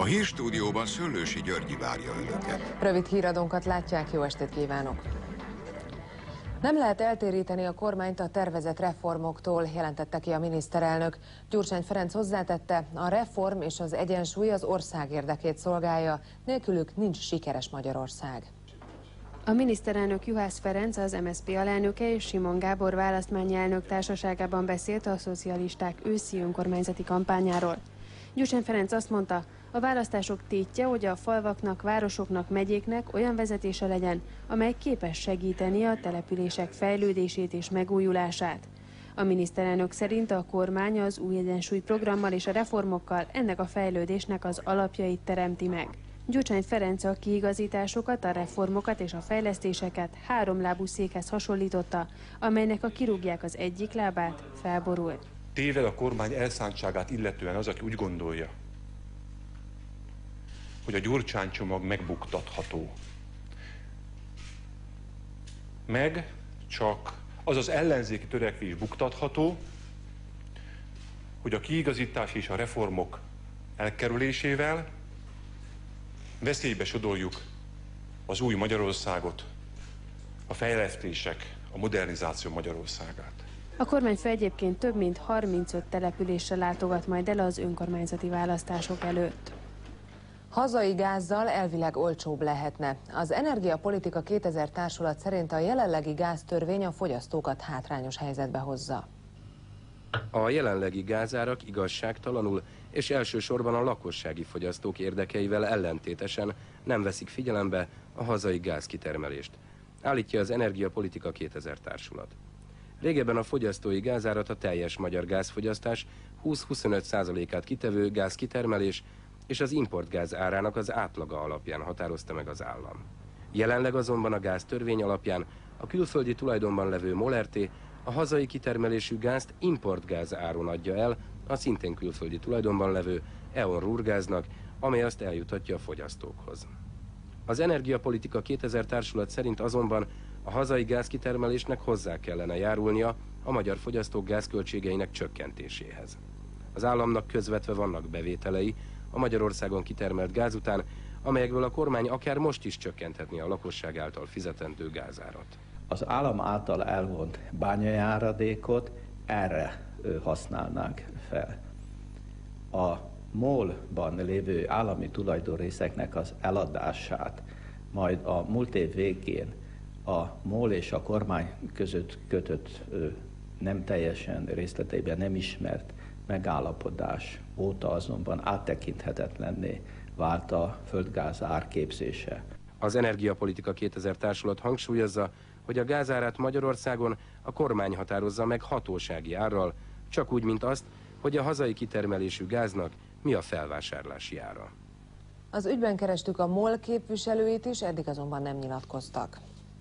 hírstúdióban Szőlősi Györgyi várja önöket. Rövid híradónkat látják, jó estét kívánok! Nem lehet eltéríteni a kormányt a tervezett reformoktól, jelentette ki a miniszterelnök. Gyurcsány Ferenc hozzátette, a reform és az egyensúly az ország érdekét szolgálja, nélkülük nincs sikeres Magyarország. A miniszterelnök Juhász Ferenc, az MSZP alelnöke és Simon Gábor választmányi elnök társaságában beszélt a szocialisták őszi önkormányzati kampányáról. Gyurcsány Ferenc azt mondta, a választások tétje, hogy a falvaknak, városoknak, megyéknek olyan vezetése legyen, amely képes segíteni a települések fejlődését és megújulását. A miniszterelnök szerint a kormány az új egyensúly programmal és a reformokkal ennek a fejlődésnek az alapjait teremti meg. Gyurcsány Ferenc a kiigazításokat, a reformokat és a fejlesztéseket háromlábú székhez hasonlította, amelynek a kirúgják az egyik lábát, felborul. Téved a kormány elszántságát illetően az, aki úgy gondolja, hogy a Gyurcsány csomag megbuktatható. Meg csak az az ellenzéki törekvés buktatható, hogy a kiigazítás és a reformok elkerülésével veszélybe sodorjuk az új Magyarországot, a fejlesztések, a modernizáció Magyarországát. A kormányfő egyébként több mint 35 településre látogat majd el az önkormányzati választások előtt. Hazai gázzal elvileg olcsóbb lehetne. Az Energiapolitika 2000 társulat szerint a jelenlegi gáztörvény a fogyasztókat hátrányos helyzetbe hozza. A jelenlegi gázárak igazságtalanul és elsősorban a lakossági fogyasztók érdekeivel ellentétesen nem veszik figyelembe a hazai gázkitermelést, állítja az Energiapolitika 2000 társulat. Régebben a fogyasztói gázárat a teljes magyar gázfogyasztás 20-25%-át kitevő gázkitermelés és az importgáz árának az átlaga alapján határozta meg az állam. Jelenleg azonban a gáztörvény alapján a külföldi tulajdonban levő MOL Rt. A hazai kitermelésű gázt importgáz áron adja el a szintén külföldi tulajdonban levő E.ON Rurgáznak, amely azt eljutatja a fogyasztókhoz. Az Energiapolitika 2000 társulat szerint azonban a hazai gázkitermelésnek hozzá kellene járulnia a magyar fogyasztók gázköltségeinek csökkentéséhez. Az államnak közvetve vannak bevételei a Magyarországon kitermelt gáz után, amelyekből a kormány akár most is csökkenthetné a lakosság által fizetendő gázárat. Az állam által elvont bányajáradékot erre használnánk fel. A MOL-ban lévő állami tulajdonrészeknek az eladását majd a múlt év végén a MOL és a kormány között kötött nem teljesen részleteiben nem ismert megállapodás óta azonban áttekinthetetlenné vált a földgáz árképzése. Az Energiapolitika 2000 társulat hangsúlyozza, hogy a gázárát Magyarországon a kormány határozza meg hatósági árral, csak úgy, mint azt, hogy a hazai kitermelésű gáznak mi a felvásárlási ára. Az ügyben kerestük a MOL képviselőit is, eddig azonban nem nyilatkoztak.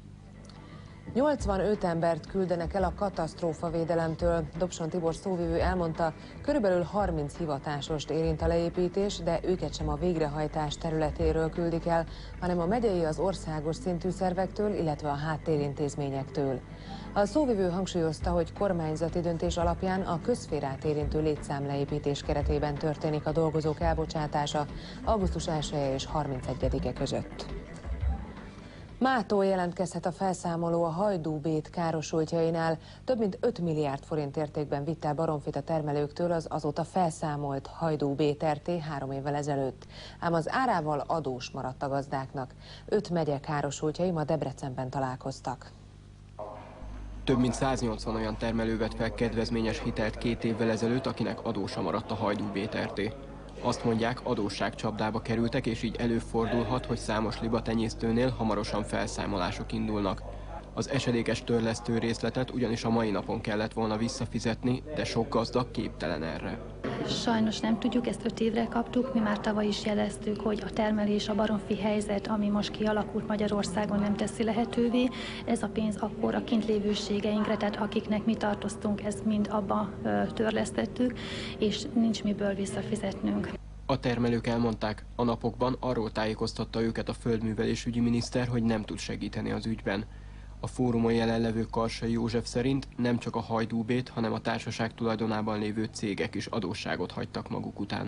85 embert küldenek el a katasztrófavédelemtől. Dobson Tibor szóvivő elmondta, körülbelül 30 hivatásost érint a leépítés, de őket sem a végrehajtás területéről küldik el, hanem a megyei, az országos szintű szervektől, illetve a háttérintézményektől. A szóvivő hangsúlyozta, hogy kormányzati döntés alapján a közszférát érintő létszámleépítés keretében történik a dolgozók elbocsátása augusztus 1-e és 31-e között. Mától jelentkezhet a felszámoló a Hajdú-Bét károsultjainál. Több mint 5 milliárd forint értékben vitt el baromfit a termelőktől az azóta felszámolt Hajdú-Bét Rt. 3 évvel ezelőtt. Ám az árával adós maradt a gazdáknak. 5 megye károsultjai ma Debrecenben találkoztak. Több mint 180 olyan termelő vett fel kedvezményes hitelt 2 évvel ezelőtt, akinek adósa maradt a Hajdú-Bét Rt. Azt mondják, adósságcsapdába kerültek, és így előfordulhat, hogy számos libatenyésztőnél hamarosan felszámolások indulnak. Az esedékes törlesztő részletet ugyanis a mai napon kellett volna visszafizetni, de sok gazda képtelen erre. Sajnos nem tudjuk, ezt 5 évre kaptuk, mi már tavaly is jeleztük, hogy a termelés, a baromfi helyzet, ami most kialakult Magyarországon, nem teszi lehetővé. Ez a pénz akkor a kintlévőségeinkre, tehát akiknek mi tartoztunk, ezt mind abba törlesztettük, és nincs miből visszafizetnünk. A termelők elmondták, a napokban arról tájékoztatta őket a földművelésügyi miniszter, hogy nem tud segíteni az ügyben. A fórumon jelenlevő Karsai József szerint nem csak a Hajdú-Bét, hanem a társaság tulajdonában lévő cégek is adósságot hagytak maguk után.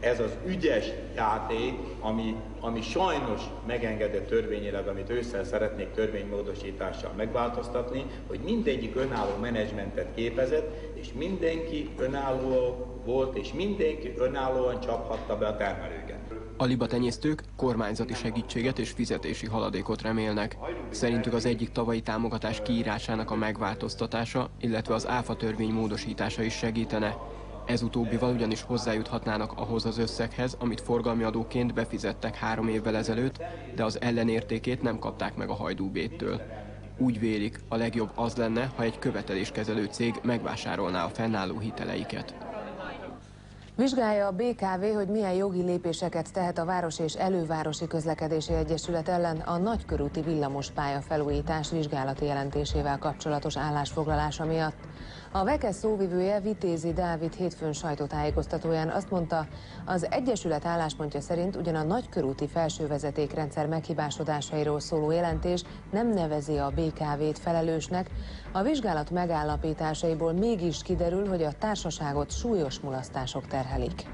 ez az ügyes játék, ami sajnos megengedett törvényileg, amit ősszel szeretnék törvénymódosítással megváltoztatni, hogy mindegyik önálló menedzsmentet képezett, és mindenki önálló volt, és mindenki önállóan csaphatta be a termelőket. A libatenyésztők kormányzati segítséget és fizetési haladékot remélnek. Szerintük az egyik tavalyi támogatás kiírásának a megváltoztatása, illetve az áfa törvény módosítása is segítene. Ez utóbbival ugyanis hozzájuthatnának ahhoz az összeghez, amit forgalmi adóként befizettek 3 évvel ezelőtt, de az ellenértékét nem kapták meg a Hajdú-Béttől. Úgy vélik, a legjobb az lenne, ha egy követeléskezelő cég megvásárolná a fennálló hiteleiket. Vizsgálja a BKV, hogy milyen jogi lépéseket tehet a Város és Elővárosi Közlekedési Egyesület ellen a nagykörúti villamospálya felújítás vizsgálati jelentésével kapcsolatos állásfoglalása miatt. A VEKE szóvivője, Vitézi Dávid hétfőn sajtótájékoztatóján azt mondta, az Egyesület álláspontja szerint ugyan a nagykörúti felsővezetékrendszer meghibásodásairól szóló jelentés nem nevezi a BKV-t felelősnek, a vizsgálat megállapításaiból mégis kiderül, hogy a társaságot súlyos mulasztások terhelik.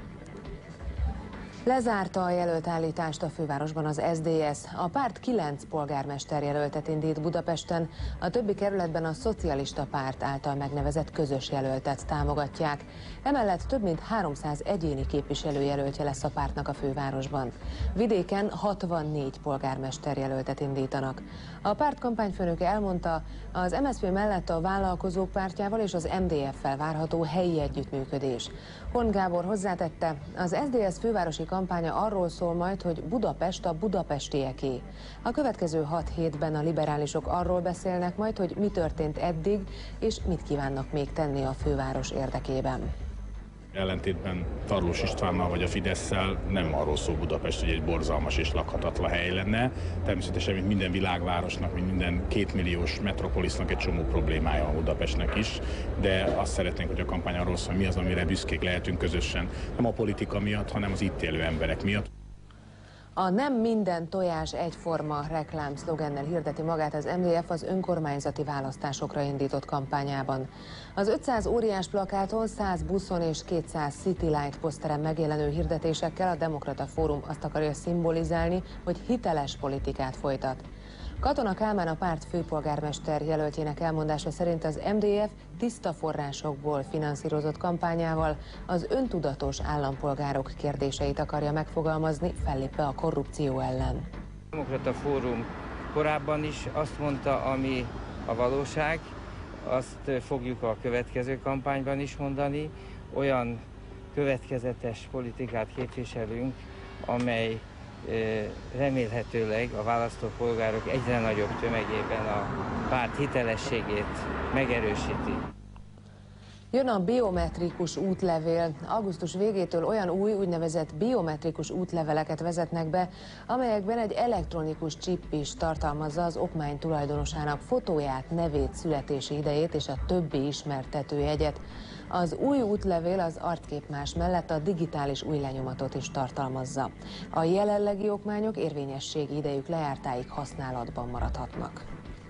Lezárta a jelöltállítást a fővárosban az SZDSZ. A párt 9 polgármesterjelöltet indít Budapesten, a többi kerületben a Szocialista Párt által megnevezett közös jelöltet támogatják. Emellett több mint 300 egyéni képviselőjelöltje lesz a pártnak a fővárosban. Vidéken 64 polgármesterjelöltet indítanak. A párt kampányfőnöke elmondta, az MSZP mellett a Vállalkozók Pártjával és az MDF-fel várható helyi együttműködés. Horn Gábor hozzátette, az SZDSZ fővárosi kampánya arról szól majd, hogy Budapest a budapestieké. A következő 6 hétben a liberálisok arról beszélnek majd, hogy mi történt eddig, és mit kívánnak még tenni a főváros érdekében. Ellentétben Tarlós Istvánnal vagy a Fidesszel nem arról szól Budapest, hogy egy borzalmas és lakhatatlan hely lenne. Természetesen, mint minden világvárosnak, mint minden 2 milliós metropolisznak egy csomó problémája a Budapestnek is, de azt szeretnénk, hogy a kampány arról szól, mi az, amire büszkék lehetünk közösen, nem a politika miatt, hanem az itt élő emberek miatt. A nem minden tojás egyforma reklám szlogennel hirdeti magát az MDF az önkormányzati választásokra indított kampányában. Az 500 óriás plakáton, 100 buszon és 200 City Light poszteren megjelenő hirdetésekkel a Demokrata Fórum azt akarja szimbolizálni, hogy hiteles politikát folytat. Katona Kálmán, a párt főpolgármester jelöltjének elmondása szerint az MDF tiszta forrásokból finanszírozott kampányával az öntudatos állampolgárok kérdéseit akarja megfogalmazni, fellépve a korrupció ellen. A Demokrata Fórum korábban is azt mondta, ami a valóság, azt fogjuk a következő kampányban is mondani. Olyan következetes politikát képviselünk, amely remélhetőleg a választópolgárok egyre nagyobb tömegében a párt hitelességét megerősíti. Jön a biometrikus útlevél. Augusztus végétől olyan új úgynevezett biometrikus útleveleket vezetnek be, amelyekben egy elektronikus chip is tartalmazza az okmány tulajdonosának fotóját, nevét, születési idejét és a többi ismertetőjegyet. Az új útlevél az arcképmás mellett a digitális új lenyomatot is tartalmazza. A jelenlegi okmányok érvényességi idejük lejártáig használatban maradhatnak.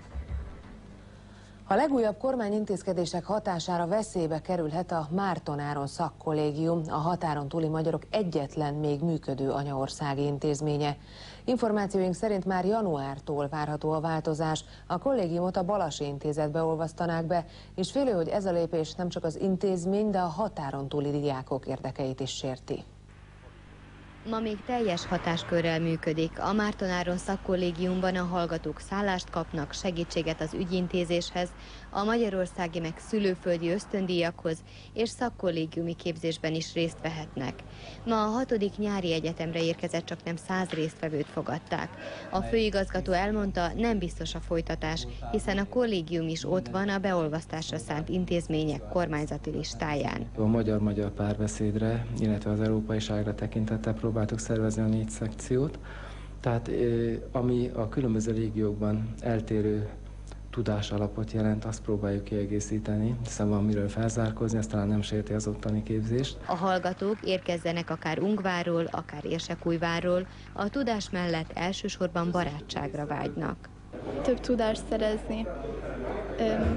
A legújabb kormányintézkedések hatására veszélybe kerülhet a Márton Áron szakkollégium, a határon túli magyarok egyetlen még működő anyaországi intézménye. Információink szerint már januártól várható a változás, a kollégiumot a Balasi Intézetbe olvasztanák be, és félő, hogy ez a lépés nem csak az intézmény, de a határon túli diákok érdekeit is sérti. Ma még teljes hatáskörrel működik. A Márton Áron szakkollégiumban a hallgatók szállást kapnak, segítséget az ügyintézéshez, a magyarországi meg szülőföldi ösztöndíjakhoz és szakkollégiumi képzésben is részt vehetnek. Ma a 6. nyári egyetemre érkezett csaknem 100 résztvevőt fogadták. A főigazgató elmondta, nem biztos a folytatás, hiszen a kollégium is ott van a beolvasztásra szánt intézmények kormányzati listáján. A magyar-magyar párbeszédre, illetve az európaiságra tekintettel próbáltuk szervezni a 4 szekciót. Tehát ami a különböző régiókban eltérő tudás alapot jelent, azt próbáljuk kiegészíteni, hiszen van miről felzárkózni, ez talán nem sérti az ottani képzést. A hallgatók érkezzenek akár Ungvárról, akár Érsekújvárról, a tudás mellett elsősorban barátságra vágynak. Több tudást szerezni,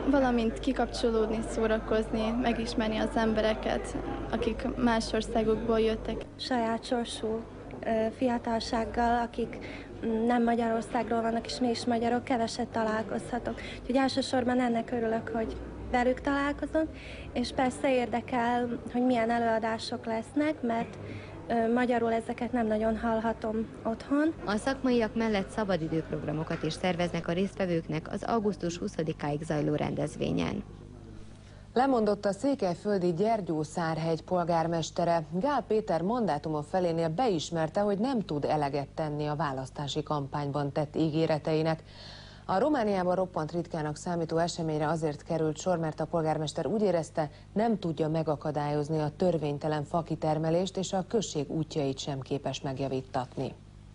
valamint kikapcsolódni, szórakozni, megismerni az embereket, akik más országokból jöttek. Saját sorsú fiatalsággal, akik nem Magyarországról vannak, és mi is magyarok, keveset találkozhatok. Úgyhogy elsősorban ennek örülök, hogy velük találkozom, és persze érdekel, hogy milyen előadások lesznek, mert magyarul ezeket nem nagyon hallhatom otthon. A szakmaiak mellett szabadidőprogramokat is szerveznek a résztvevőknek az augusztus 20-áig zajló rendezvényen. Lemondott a székelyföldi Gyergyószárhegy polgármestere. Gál Péter mandátuma felénél beismerte, hogy nem tud eleget tenni a választási kampányban tett ígéreteinek. A Romániában roppant ritkának számító eseményre azért került sor, mert a polgármester úgy érezte, nem tudja megakadályozni a törvénytelen fakitermelést, és a község útjait sem képes megjavítatni.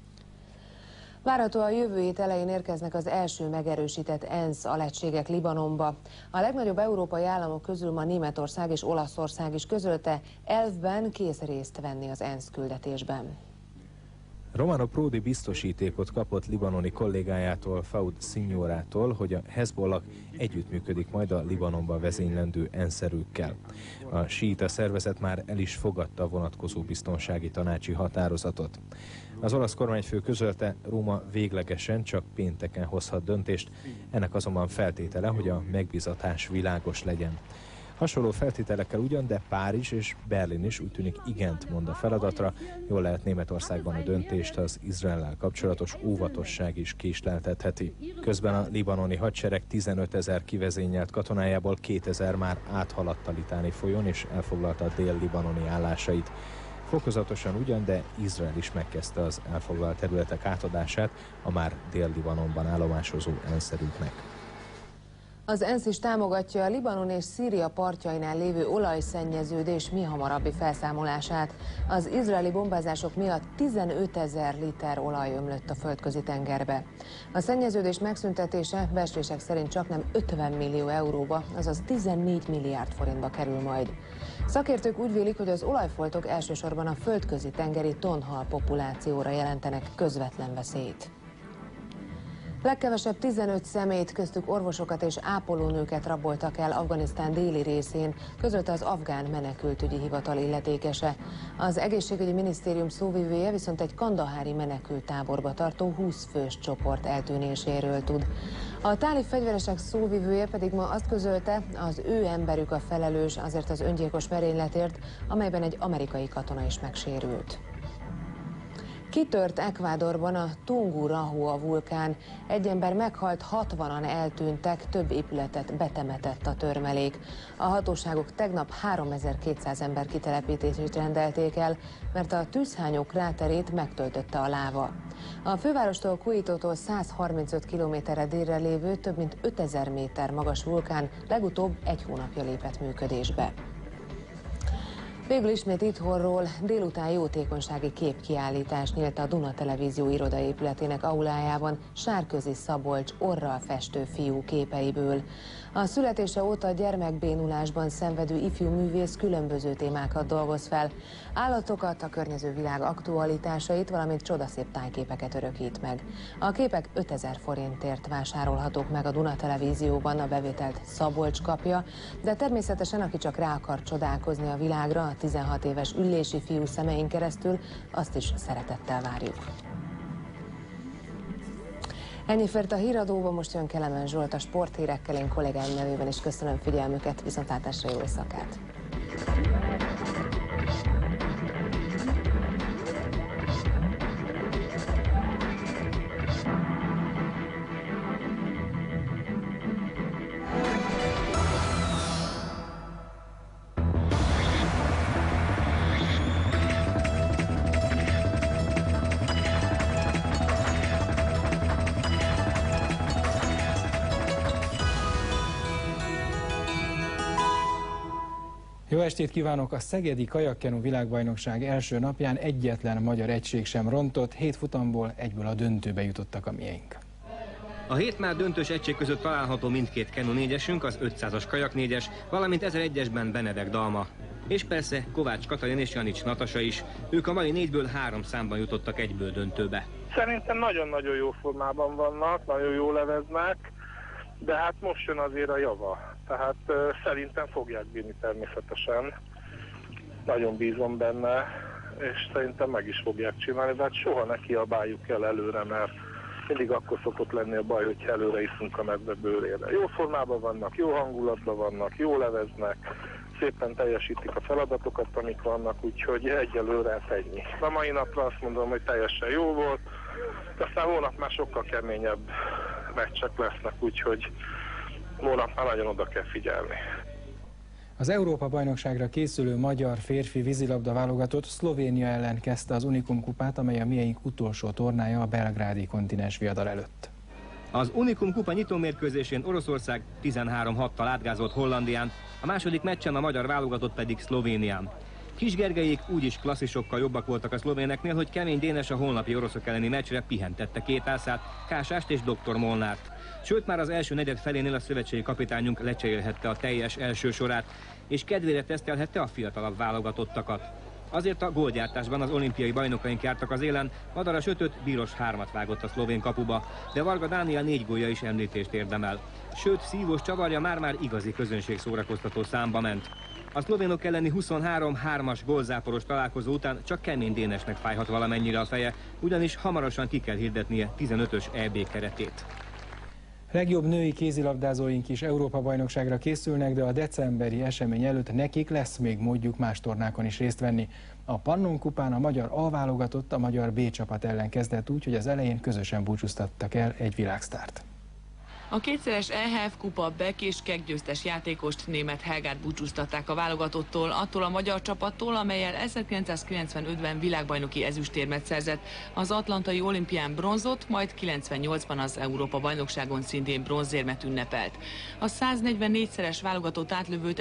Várhatóan a jövő hét elején érkeznek az első megerősített ENSZ alegységek Libanonba. A legnagyobb európai államok közül ma Németország és Olaszország is közölte, elvben kész részt venni az ENSZ küldetésben. Romano Prodi biztosítékot kapott libanoni kollégájától, Faud Signorától, hogy a Hezbollah együttműködik majd a Libanonban vezénylendő ENSZ erőkkel. A síita szervezet már el is fogadta a vonatkozó biztonsági tanácsi határozatot. Az olasz kormányfő közölte, Róma véglegesen csak pénteken hozhat döntést, ennek azonban feltétele, hogy a megbízatás világos legyen. Hasonló feltételekkel ugyan, de Párizs és Berlin is úgy tűnik igent mond a feladatra, jól lehet Németországban a döntést az Izraellel kapcsolatos óvatosság is késleltetheti. Közben a libanoni hadsereg 15 000 kivezényelt katonájából 2000 már áthaladt a Litáni folyón és elfoglalta a dél-libanoni állásait. Fokozatosan ugyan, de Izrael is megkezdte az elfoglalt területek átadását a már Dél-Libanonban állomásozó ENSZ-erőknek. Az ENSZ is támogatja a Libanon és Szíria partjainál lévő olajszennyeződés mihamarabbi felszámolását. Az izraeli bombázások miatt 15 000 liter olaj ömlött a földközi tengerbe. A szennyeződés megszüntetése becslések szerint csaknem 50 millió euróba, azaz 14 milliárd forintba kerül majd. Szakértők úgy vélik, hogy az olajfoltok elsősorban a földközi tengeri tonhal populációra jelentenek közvetlen veszélyt. Legkevesebb 15 személyt, köztük orvosokat és ápolónőket raboltak el Afganisztán déli részén, közölte az afgán menekültügyi hivatal illetékese. Az egészségügyi minisztérium szóvivője viszont egy kandahári menekülttáborba tartó 20 fős csoport eltűnéséről tud. A tálib fegyveresek szóvivője pedig ma azt közölte, az ő emberük a felelős azért az öngyilkos merényletért, amelyben egy amerikai katona is megsérült. Kitört Ecuadorban a Tungurahua vulkán. Egy ember meghalt, 60-an eltűntek, több épületet betemetett a törmelék. A hatóságok tegnap 3200 ember kitelepítését rendelték el, mert a tűzhányó kráterét megtöltötte a láva. A fővárostól, Quito-tól 135 kilométerre délre lévő, több mint 5000 méter magas vulkán legutóbb egy hónapja lépett működésbe. Végül ismét itthonról délután jótékonysági képkiállítás nyílt a Duna Televízió irodaépületének aulájában Sárközi Szabolcs orral festő fiú képeiből. A születése óta gyermekbénulásban szenvedő ifjú művész különböző témákat dolgoz fel. Állatokat, a környező világ aktualitásait, valamint csodaszép tájképeket örökít meg. A képek 5000 forintért vásárolhatók meg a Duna Televízióban, a bevételt Szabolcs kapja, de természetesen aki csak rá akar csodálkozni a világra, a 16 éves Üllési fiú szemein keresztül, azt is szeretettel várjuk. Ennyi fért a híradóba, most jön Kelemen Zsolt a sporthírekkel, én kollégáim nevében is köszönöm figyelmüket, viszontlátásra, jó éjszakát! Jó estét kívánok! A szegedi kajakkenu világbajnokság első napján egyetlen magyar egység sem rontott, 7 futamból egyből a döntőbe jutottak a miénk. A 7 már döntős egység között található mindkét kenu négyesünk, az 500-as kajak négyes, valamint 1001-esben Benedek Dalma. És persze Kovács Katalin és Janics Natasa is. Ők a mai 4-ből 3 számban jutottak egyből döntőbe. Szerintem nagyon-nagyon jó formában vannak, nagyon jól leveznek. de hát most jön azért a java. Tehát szerintem fogják bírni természetesen. Nagyon bízom benne, és szerintem meg is fogják csinálni, de hát soha ne kiabáljuk el előre, mert mindig akkor szokott lenni a baj, hogy előre iszunk a medve bőrére. Jó formában vannak, jó hangulatban vannak, jól leveznek, szépen teljesítik a feladatokat, amik vannak, úgyhogy egyelőre hát ennyi. A mai napra azt mondom, hogy teljesen jó volt, de aztán hónap már sokkal keményebb meccsek lesznek, úgyhogy hónap már nagyon oda kell figyelni. Az Európa-bajnokságra készülő magyar férfi vízilabda válogatott Szlovénia ellen kezdte az Unicum kupát, amely a mieink utolsó tornája a belgrádi kontinens viadal előtt. Az Unicum kupa nyitómérkőzésén Oroszország 13-6-tal átgázolt Hollandián, a második meccsen a magyar válogatott pedig Szlovénián. Kis Gergelyék úgyis klasszisokkal jobbak voltak a szlovéneknél, hogy Kemény Dénes a holnapi oroszok elleni meccsre pihentette két ászát, Kásást és Dr. Molnárt. Sőt, már az első negyed felénél a szövetségi kapitányunk lecserélhette a teljes első sorát, és kedvére tesztelhette a fiatalabb válogatottakat. Azért a gólgyártásban az olimpiai bajnokaink jártak az élen, Madaras 5-öt, Bíros 3-at vágott a szlovén kapuba, de Varga Dániel 4 gólja is említést érdemel. Sőt, szívós csavarja már-már igazi közönségszórakoztató számba ment. A szlovénok elleni 23-3-as gólzáporos találkozó után csak Kemény Dénesnek fájhat valamennyire a feje, ugyanis hamarosan ki kell hirdetnie 15-ös EB keretét. Legjobb női kézilabdázóink is Európa-bajnokságra készülnek, de a decemberi esemény előtt nekik lesz még módjuk más tornákon is részt venni. A Pannon kupán a magyar A válogatott a magyar B csapat ellen kezdett úgy, hogy az elején közösen búcsúztattak el egy világsztárt. A kétszeres EHF kupa Beck és Kek győztes játékost, német Helgát búcsúztatták a válogatottól, attól a magyar csapattól, amellyel 1995-ben világbajnoki ezüstérmet szerzett, az atlantai olimpián bronzot, majd 98-ban az Európa-bajnokságon szintén bronzérmet ünnepelt. A 144-szeres válogatott átlövőt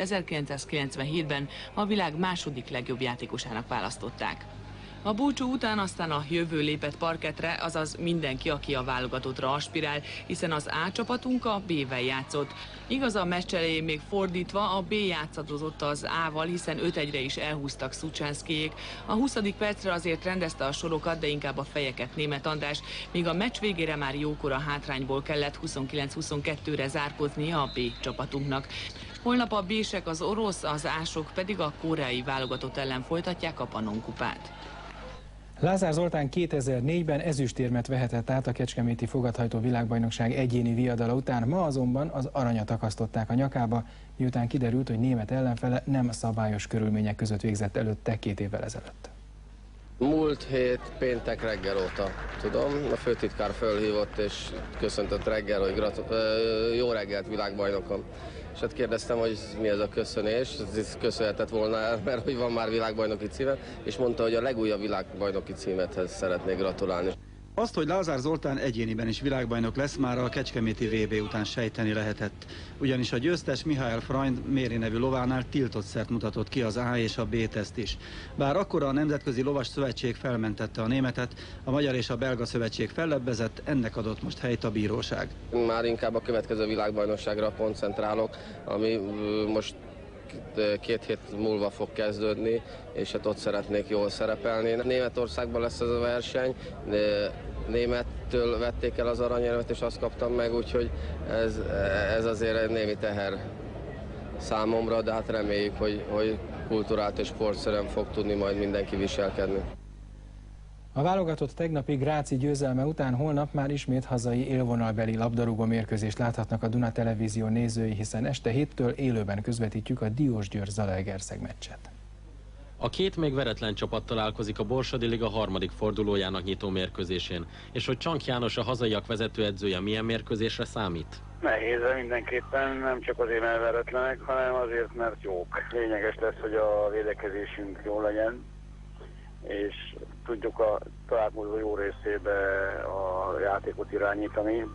1997-ben a világ második legjobb játékosának választották. A búcsú után aztán a jövő lépett parketre, azaz mindenki, aki a válogatottra aspirál, hiszen az A csapatunk a B-vel játszott. Igaz, a meccs elején még fordítva, a B játszadozott az A-val, hiszen 5-1-re is elhúztak Szucsánszkijék. A 20. percre azért rendezte a sorokat, de inkább a fejeket Németh András, míg a meccs végére már jókora hátrányból kellett 29-22-re zárkóznia a B csapatunknak. Holnap a B-sek, az orosz, az A-sok pedig a koreai válogatott ellen folytatják a Pannon kupát. Lázár Zoltán 2004-ben ezüstérmet vehetett át a kecskeméti fogadhajtó világbajnokság egyéni viadala után, ma azonban az aranyat akasztották a nyakába, miután kiderült, hogy német ellenfele nem szabályos körülmények között végzett előtte 2 évvel ezelőtt. Múlt hét péntek reggel óta, tudom, a főtitkár fölhívott és köszöntött reggel, hogy jó reggelt világbajnokom. És hát kérdeztem, hogy mi ez a köszönés, ez köszönhetett volna el, mert hogy van már világbajnoki címe, és mondta, hogy a legújabb világbajnoki címethez szeretnék gratulálni. Azt, hogy Lázár Zoltán egyéniben is világbajnok lesz, már a kecskeméti VB után sejteni lehetett. Ugyanis a győztes Mihály Freund Méri nevű lovánál tiltott szert mutatott ki az A és a B teszt is. Bár akkor a Nemzetközi Lovas Szövetség felmentette a németet, a Magyar és a Belga Szövetség fellebbezett, ennek adott most helyt a bíróság. Már inkább a következő világbajnokságra koncentrálok, ami most 2 hét múlva fog kezdődni, és hát ott szeretnék jól szerepelni. Németországban lesz ez a verseny, de némettől vették el az aranyérmet, és azt kaptam meg, úgyhogy ez azért egy némi teher számomra, de hát reméljük, hogy kulturált és sportszerűen fog tudni majd mindenki viselkedni. A válogatott tegnapi gráci győzelme után holnap már ismét hazai élvonalbeli labdarúgó mérkőzést láthatnak a Duna Televízió nézői, hiszen este 7-től élőben közvetítjük a Diósgyőr-Zalaegerszeg meccset. A 2 még veretlen csapat találkozik a Borsodi Liga 3. fordulójának nyitó mérkőzésén. És hogy Csank János, a hazaiak vezetőedzője milyen mérkőzésre számít? Nehéz mindenképpen, nem csak azért, mert veretlenek, hanem azért, mert jók. Lényeges lesz, hogy a védekezésünk jó legyen, és tudjuk a találkozó jó részébe a játékot irányítani.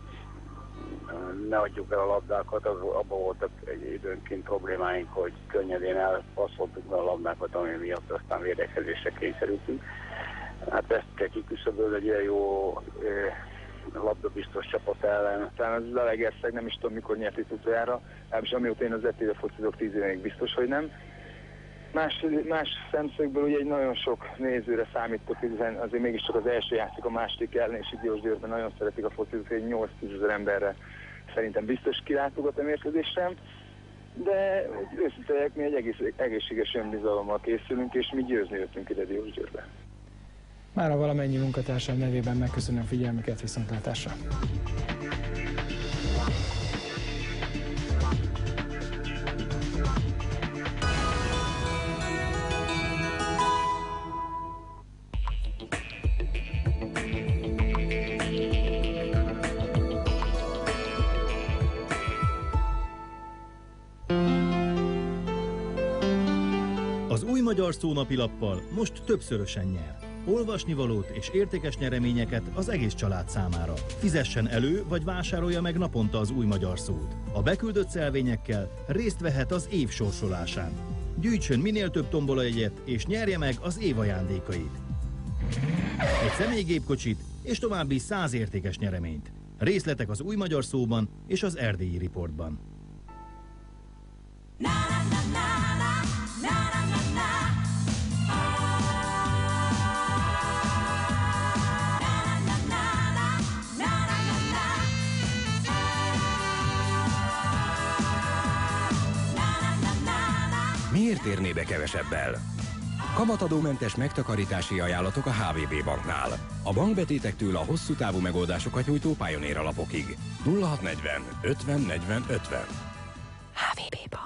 Ne adjuk el a labdákat, abban voltak egy időnként problémáink, hogy könnyedén elpasszoltuk be a labdákat, ami miatt aztán védekezésre kényszerültünk. Hát ezt kell kiküszöbölni egy ilyen jó labdabiztos csapat ellen. Talán az Zalaegerszeg nem is tudom, mikor nyert itt utoljára, és amióta én az ET-re focizok 10 évig biztos, hogy nem. Más szemszögből ugye egy nagyon sok nézőre számítok, hiszen azért mégiscsak az első játszik a második ellen, és Diósgyőrben nagyon szeretik a focizót, hogy 8-10 ezer emberre szerintem biztos kilátogat a mérkőzésre, de őszintén mi egy egészséges önbizalommal készülünk, és mi győzni jöttünk ide Diósgyőrbe. Mára valamennyi munkatársam nevében megköszönöm figyelmüket, viszontlátásra! Az Új Magyar Szónapilappal most többszörösen nyer. Olvasnivalót és értékes nyereményeket az egész család számára. Fizessen elő, vagy vásárolja meg naponta az Új Magyar Szót. A beküldött szelvényekkel részt vehet az év sorsolásán. Gyűjtsön minél több tombolajegyet, és nyerje meg az év ajándékait. Egy személygépkocsit és további 100 értékes nyereményt. Részletek az Új Magyar Szóban és az Erdélyi Riportban. Miért érné be kevesebbel? Kamatadómentes megtakarítási ajánlatok a HVB Banknál. A bankbetétektől a hosszú távú megoldásokat nyújtó Pioneer alapokig. 0640 50 40 50. HVB Bank.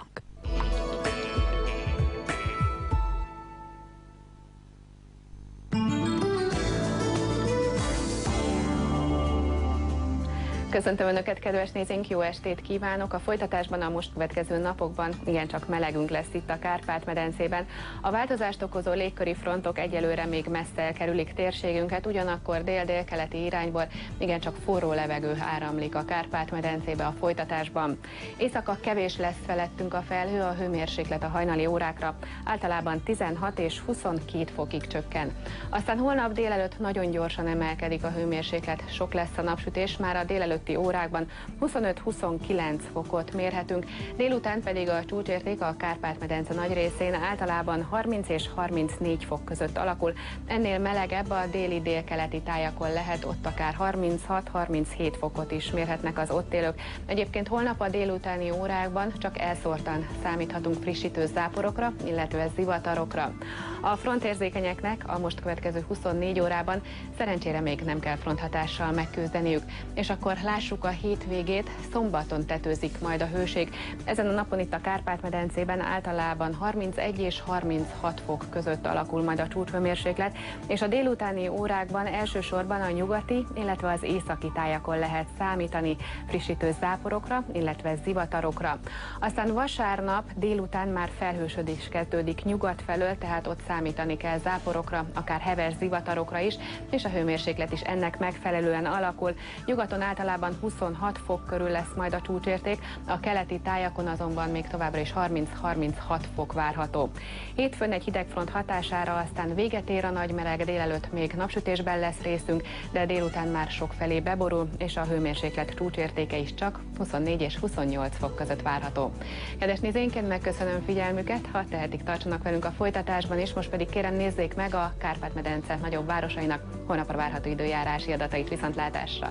Köszöntöm Önöket, kedves nézőink, jó estét kívánok! A folytatásban a most következő napokban igencsak melegünk lesz itt a Kárpát-medencében. A változást okozó légköri frontok egyelőre még messze elkerülik térségünket, ugyanakkor dél-délkeleti irányból igencsak forró levegő áramlik a Kárpát-medencébe a folytatásban. Éjszaka kevés lesz felettünk a felhő, a hőmérséklet a hajnali órákra általában 16 és 22 fokig csökken. Aztán holnap délelőtt nagyon gyorsan emelkedik a hőmérséklet, sok lesz a napsütés, már a délelőtt órákban 25-29 fokot mérhetünk, délután pedig a csúcsérték a Kárpát-medence nagy részén általában 30 és 34 fok között alakul. Ennél melegebb a déli-délkeleti tájakon lehet, ott akár 36-37 fokot is mérhetnek az ott élők. Egyébként holnap a délutáni órákban csak elszórtan számíthatunk frissítő záporokra, illetve zivatarokra. A frontérzékenyeknek a most következő 24 órában szerencsére még nem kell fronthatással megküzdeniük. És akkor lássuk a hétvégét, szombaton tetőzik majd a hőség. Ezen a napon itt a Kárpát-medencében általában 31 és 36 fok között alakul majd a csúcshőmérséklet, és a délutáni órákban elsősorban a nyugati, illetve az északi tájakon lehet számítani frissítő záporokra, illetve zivatarokra. Aztán vasárnap délután már felhősödés kezdődik nyugat felől, tehát ott számítani kell záporokra, akár heves zivatarokra is, és a hőmérséklet is ennek megfelelően alakul. Nyugaton általában 26 fok körül lesz majd a csúcsérték, a keleti tájakon azonban még továbbra is 30-36 fok várható. Hétfőn egy hidegfront hatására aztán véget ér a nagy meleg, délelőtt még napsütésben lesz részünk, de délután már sokfelé beborul, és a hőmérséklet csúcsértéke is csak 24 és 28 fok között várható. Kedves nézőinként megköszönöm figyelmüket, ha tehetik, tartsanak velünk a folytatásban is, most pedig kérem nézzék meg a Kárpát-medence nagyobb városainak holnapra várható időjárási adatait. Viszontlátásra!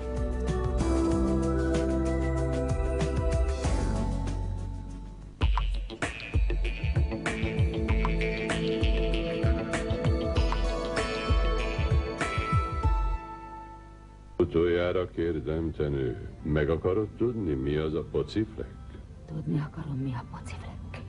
Utoljára kérdem, te nő, meg akarod tudni, mi az a pociflek? Tudni akarom, mi a pociflek.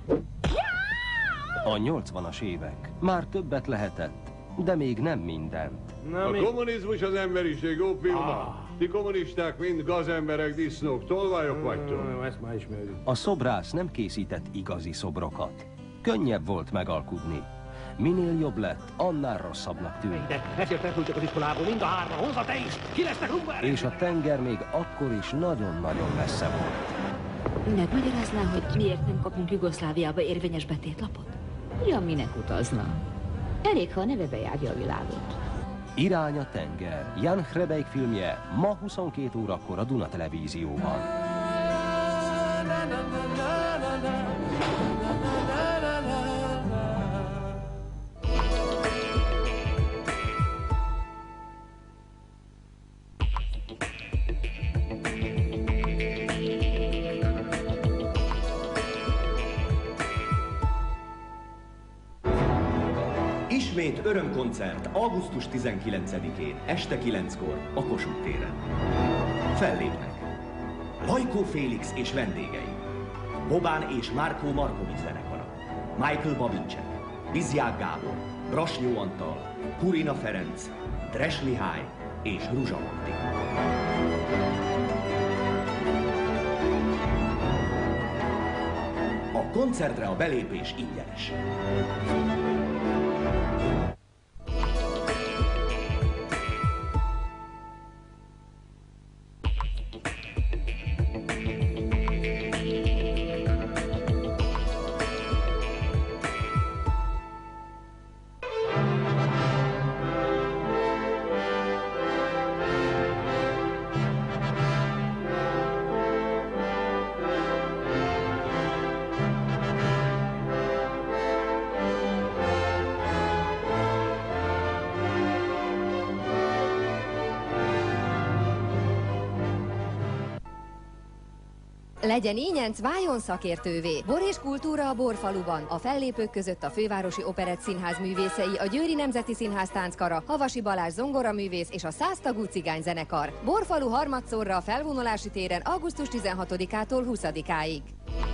A 80-as évek. Már többet lehetett, de még nem mindent. A kommunizmus az emberiség ópiuma. Ti kommunisták mind gazemberek, disznók, tolvajok vagytok. Ezt már ismerjük. A szobrász nem készített igazi szobrokat. Könnyebb volt megalkudni. Minél jobb lett, annál rosszabbnak tűnt. Ezért elküldtek az iskolából mind a hárma, hozza te is! Ki lesznek rumber? És a tenger még akkor is nagyon-nagyon messze volt. Megmagyarázná, hogy miért nem kapunk Jugoszláviába érvényes betétlapot? Ugyan minek utazna? Elég, ha a neve bejárja a világot. Irány a tenger. Jan Hrebeik filmje ma 22 órakor a Duna Televízióban. Ismét örömkoncert augusztus 19-én este 9-kor a Kossuth téren. Fellépnek Lajkó Félix és vendégei, Bobán és Márkó Markovics zenekara, Michael Babincsek, Bizják Gábor, Brasnyó Antal, Kurina Ferenc, Dres Mihály és Ruzsa Magdi. A koncertre a belépés ingyenes. Legyen ínyenc, váljon szakértővé! Bor és kultúra a Borfaluban. A fellépők között a Fővárosi Operett Színház művészei, a Győri Nemzeti Színház tánckara, Havasi Balázs zongoraművész és a 100 tagú cigányzenekar. Borfalu harmadszorra a Felvonulási téren augusztus 16-ától 20-áig.